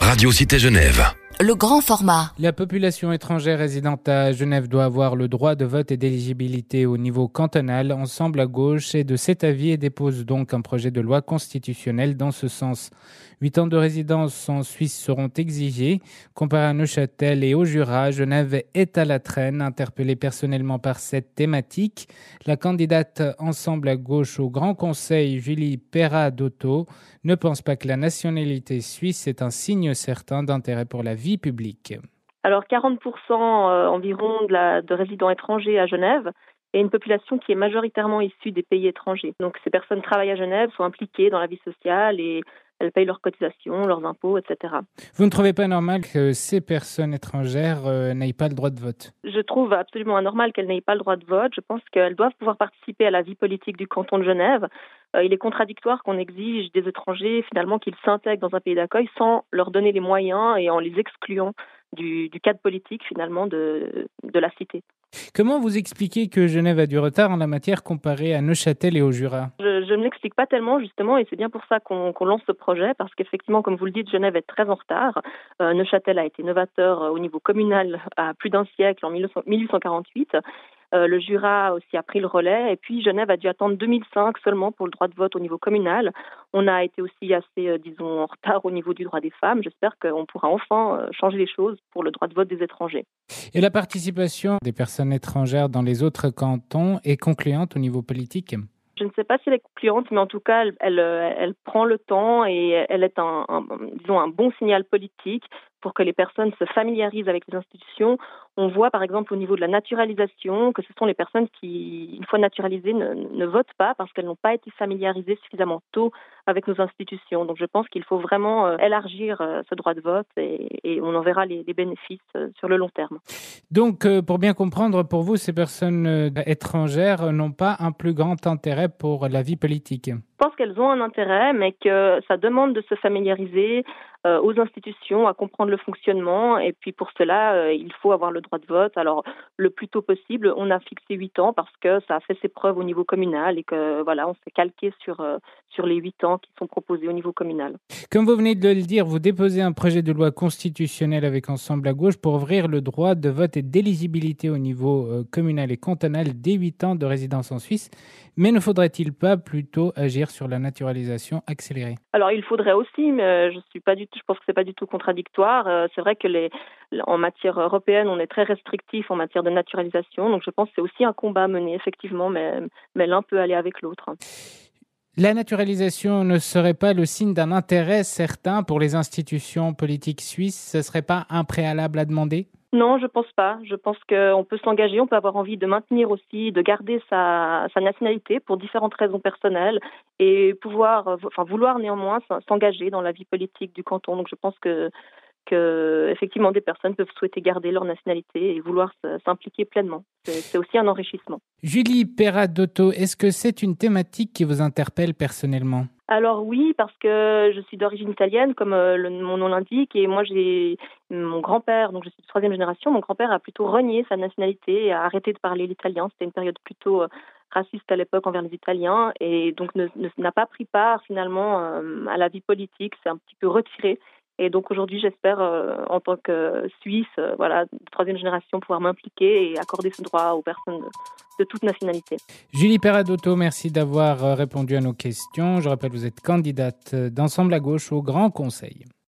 Radio Cité Genève. Le grand format. La population étrangère résidant à Genève doit avoir le droit de vote et d'éligibilité au niveau cantonal. Ensemble à gauche est de cet avis et dépose donc un projet de loi constitutionnelle dans ce sens. 8 ans de résidence en Suisse seront exigés. Comparé à Neuchâtel et au Jura, Genève est à la traîne. Interpellée personnellement par cette thématique, la candidate Ensemble à gauche au Grand Conseil, Julie Perrat-Dotto, ne pense pas que la nationalité suisse est un signe certain d'intérêt pour la vie publique. Alors 40% environ de résidents étrangers à Genève et une population qui est majoritairement issue des pays étrangers. Donc ces personnes travaillent à Genève, sont impliquées dans la vie sociale et elles payent leurs cotisations, leurs impôts, etc. Vous ne trouvez pas normal que ces personnes étrangères n'aient pas le droit de vote ? Je trouve absolument anormal qu'elles n'aient pas le droit de vote. Je pense qu'elles doivent pouvoir participer à la vie politique du canton de Genève. Il est contradictoire qu'on exige des étrangers finalement qu'ils s'intègrent dans un pays d'accueil sans leur donner les moyens et en les excluant du cadre politique finalement de la cité. Comment vous expliquez que Genève a du retard en la matière comparé à Neuchâtel et au Jura ? Je ne l'explique pas tellement justement et c'est bien pour ça qu'on lance ce projet parce qu'effectivement, comme vous le dites, Genève est très en retard. Neuchâtel a été novateur au niveau communal à plus d'un siècle en 1848. Le Jura aussi a pris le relais et puis Genève a dû attendre 2005 seulement pour le droit de vote au niveau communal. On a été aussi assez, en retard au niveau du droit des femmes. J'espère qu'on pourra enfin changer les choses pour le droit de vote des étrangers. Et la participation des personnes étrangères dans les autres cantons est concluante au niveau politique ? Je ne sais pas si elle est concluante, mais en tout cas, elle prend le temps et elle est un bon signal politique pour que les personnes se familiarisent avec les institutions. On voit par exemple au niveau de la naturalisation que ce sont les personnes qui, une fois naturalisées, ne votent pas parce qu'elles n'ont pas été familiarisées suffisamment tôt avec nos institutions. Donc je pense qu'il faut vraiment élargir ce droit de vote et on en verra les bénéfices sur le long terme. Donc pour bien comprendre, pour vous, ces personnes étrangères n'ont pas un plus grand intérêt pour la vie politique ? Je pense qu'elles ont un intérêt, mais que ça demande de se familiariser aux institutions, à comprendre le fonctionnement. Et puis pour cela, il faut avoir le droit de vote. Alors le plus tôt possible, on a fixé 8 ans parce que ça a fait ses preuves au niveau communal et que voilà, on s'est calqué sur les 8 ans qui sont proposés au niveau communal. Comme vous venez de le dire, vous déposez un projet de loi constitutionnelle avec Ensemble à gauche pour ouvrir le droit de vote et d'éligibilité au niveau communal et cantonal dès 8 ans de résidence en Suisse. Mais ne faudrait-il pas plutôt agir sur la naturalisation accélérée ? Alors il faudrait aussi, mais je pense que c'est pas du tout contradictoire. C'est vrai que en matière européenne, on est très restrictif en matière de naturalisation, donc je pense que c'est aussi un combat à mener effectivement, mais l'un peut aller avec l'autre. La naturalisation ne serait pas le signe d'un intérêt certain pour les institutions politiques suisses ? Ce ne serait pas un préalable à demander ? Non, je pense pas. Je pense qu'on peut s'engager, on peut avoir envie de maintenir aussi, de garder sa nationalité pour différentes raisons personnelles et vouloir néanmoins s'engager dans la vie politique du canton. Donc je pense que effectivement des personnes peuvent souhaiter garder leur nationalité et vouloir s'impliquer pleinement. C'est aussi un enrichissement. Julie Perrat-Dotto, est-ce que c'est une thématique qui vous interpelle personnellement ? Alors oui, parce que je suis d'origine italienne, comme mon nom l'indique, et moi j'ai mon grand-père, donc je suis de 3e génération, mon grand-père a plutôt renié sa nationalité et a arrêté de parler l'italien. C'était une période plutôt raciste à l'époque envers les Italiens, et donc n'a pas pris part finalement à la vie politique, s'est un petit peu retiré. Et donc aujourd'hui, j'espère, en tant que Suisse, de 3e génération, pouvoir m'impliquer et accorder ce droit aux personnes de toute nationalité. Julie Perrat-Dotto, merci d'avoir répondu à nos questions. Je rappelle, vous êtes candidate d'Ensemble à gauche au Grand Conseil.